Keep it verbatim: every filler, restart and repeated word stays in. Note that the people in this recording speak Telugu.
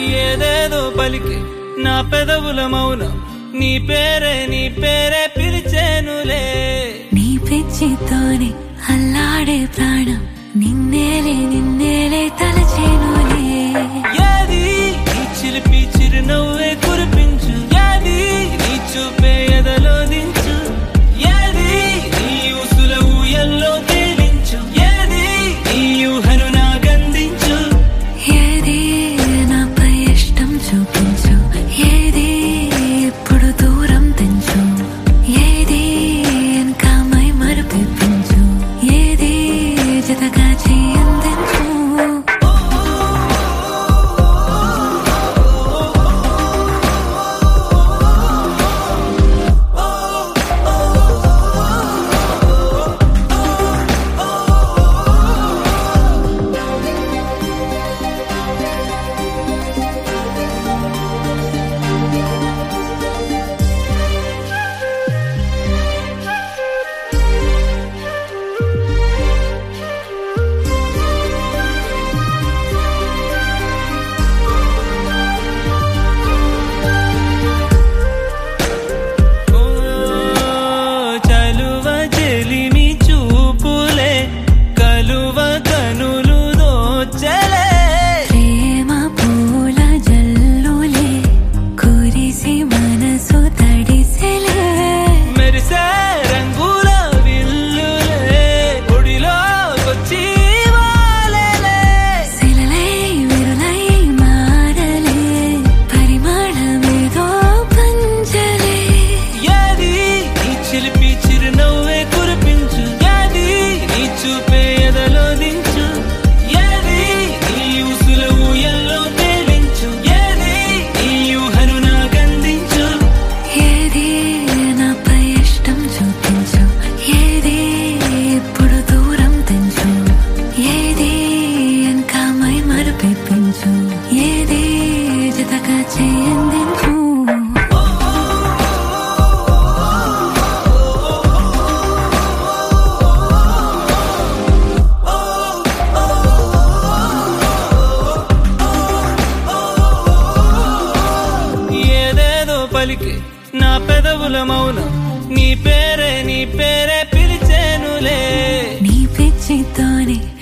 ఏదేదో పలికి నా పెదవుల మౌనం నీ పేరే నీ పేరే పిలిచేనులే నీ పిచ్చితోనే అల్లాడే ప్రాణం నిన్నేలే నిన్నేలే తలచేనులే ఏది నీ చిలిపి చిరునవ్వే కురిపించు ఏది నీ చూపే ఎదలో దించు ఏది నీ ఊసుల ఊయల్లో తేలించు ఏది నీ ఊహను నాకందించు ఏది నాపై ఇష్టం చూపించు ఏది ఇప్పుడు దూరం తెంచు ఏది ఇంకా మై మరుపించు ఏది జతగా చేయందించు ఏది జతగా చేయందించు ఏదేదో పలికి నా పెదవుల మౌనం నీ పేరే నీ పేరే పిలిచేనులే నీ పిచ్చితోనే